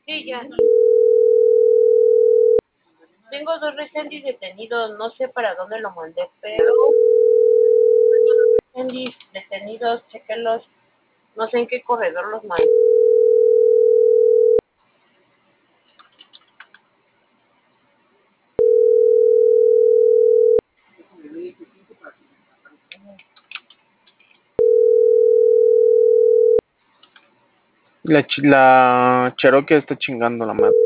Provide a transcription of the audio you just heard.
Sí, ya. Tengo dos resendiz detenidos, no sé para dónde lo mandé, pero resendiz detenidos, chequenlos, no sé en qué corredor los mandé. La Cherokee está chingando la madre.